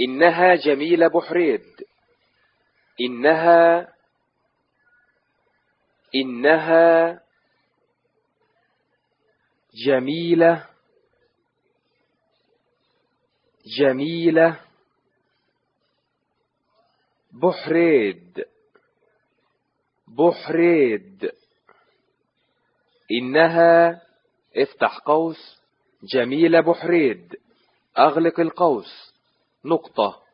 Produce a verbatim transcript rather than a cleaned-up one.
إنها جميلة بحريد. إنها إنها جميلة جميلة بحريد بحريد. إنها افتح قوس جميلة بحريد، أغلق القوس، نقطة.